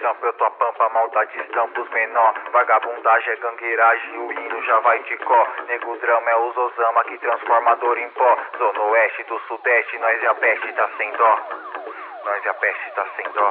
estampa, eu tô a pampa, maldade estampa os menor. Vagabundagem é gangueiragem, o hino já vai de có. Nego drama é os Osama que transforma a dor em pó. Zona oeste do sudeste, nós e a peste tá sem dó. Nós e a peste tá sem dó.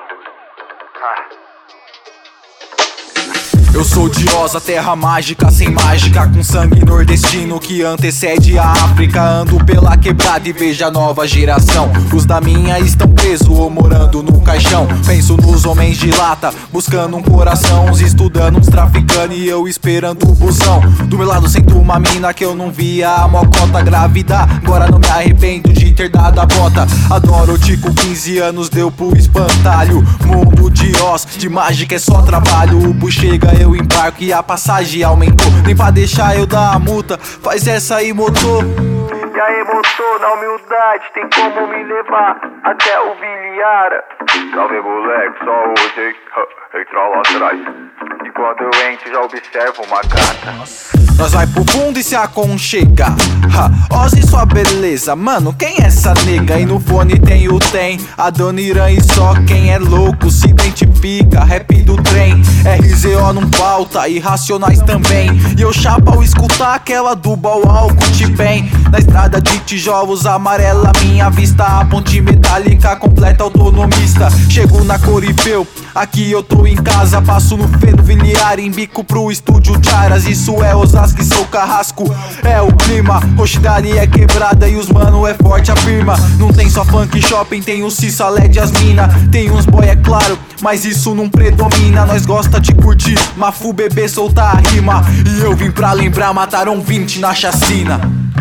Eu sou de Oz, a terra mágica, sem mágica, com sangue nordestino que antecede a África. Ando pela quebrada e vejo a nova geração. Os da minha estão presos ou morando no caixão. Penso nos homens de lata, buscando um coração. Uns estudando, uns traficando e eu esperando o busão. Do meu lado sento uma mina que eu não via a mocota grávida. Agora não me arrependo de ter dado a bota. Adoro o Tico, 15 anos deu pro espantalho. Mundo de Oz, de mágica é só trabalho. O bus chega, eu embarco e a passagem aumentou. Nem pra deixar eu dar a multa, faz essa aí, motor. E aí, motor, na humildade, tem como me levar até o Viliara. Salve, moleque, só hoje, hein? Entra lá atrás. E quando eu entro, já observo uma gata. Nós vai pro fundo e se aconchega. Oz e sua beleza, mano, quem é essa nega? E no fone tem o Tem, a Dona Irã e só quem é louco se identifica. Rap do trem, RZO não falta, Irracionais também. E eu chapa ao escutar aquela do álcool te bem. Na estrada de tijolos amarela, minha vista, a ponte metálica completa autonomista. Chego na Corifeu, aqui eu tô em casa. Passo no Feno Viliar, embico pro estúdio Charas. Isso é Osasco e sou carrasco, é o clima. Roxidade é quebrada e os mano é forte, afirma. Não tem só funk shopping, tem o Cissa, LED, as mina. Tem uns boy, é claro, mas isso não predomina. Nós gosta de curtir, Mafu, bebê, soltar a rima. E eu vim pra lembrar, mataram 20 na chacina.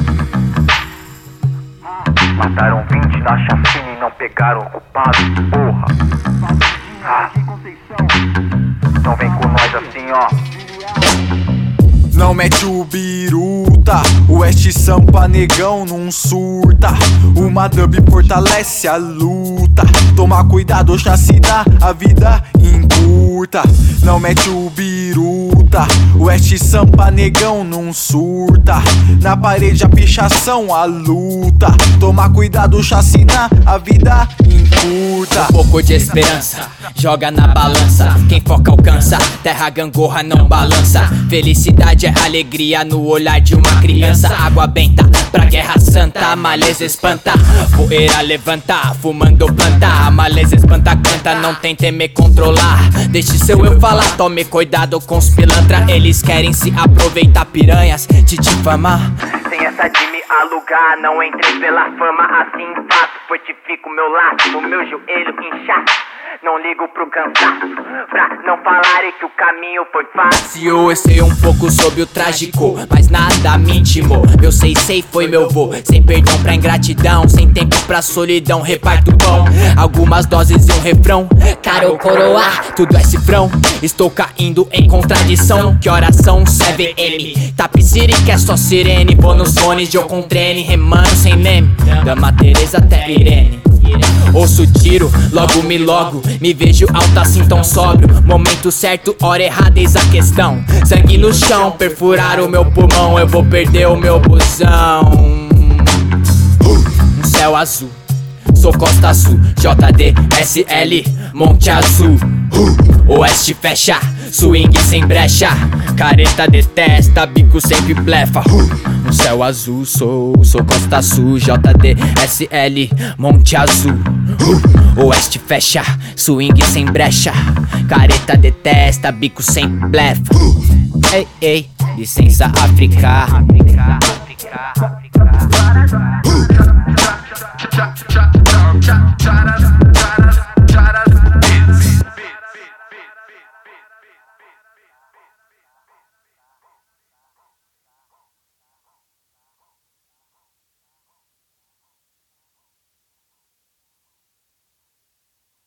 Mataram 20 na chacina e não pegaram o culpado, porra. Então vem com nós assim, ó. Não mete o biruta, o West Sampa negão não surta. Uma dub fortalece a luta. Toma cuidado, chacina, a vida encurta. Não mete o biruta, o West Sampa negão não surta. Na parede a pichação, a luta. Toma cuidado, chacina, a vida encurta. Um pouco de esperança, joga na balança. Quem foca alcança, terra gangorra não balança. Felicidade é alegria no olhar de uma criança. Água benta pra guerra santa, a maleza espanta. Poeira levanta, fumando planta. A maleza espanta, canta, não tente me controlar. Deixe seu eu falar, tome cuidado com os pilantra. Eles querem se aproveitar, piranhas, te difamar. Sem essa de me alugar, não entrei pela fama, assim faço. Fortifico meu laço, no meu joelho inchaço. Não ligo pro cansaço, pra não falarem que o caminho foi fácil. Eu sei um pouco sobre o trágico, mas nada me intimou. Meu sei foi meu vô, sem perdão pra ingratidão, sem tempo pra solidão, reparto pão. Algumas doses e um refrão, caro coroa, tudo é cifrão. Estou caindo em contradição, que oração 7M. Tapiciri que é só sirene, vou nos fones de eu com trene, remando sem neme, Dama Teresa até Irene. Ouço tiro, logo me vejo alto assim tão sóbrio. Momento certo, hora errada, eis a questão. Sangue no chão, perfurar o meu pulmão, eu vou perder o meu busão. Um céu azul, sou Costa Sul, JDSL, Monte Azul. Oeste fecha, swing sem brecha. Careta detesta, bico sempre blefa. Um céu azul, sou Costa Sul, JDSL, Monte Azul. Oeste fecha, swing sem brecha. Careta detesta, bico sem blefa. Ei, ei, licença África.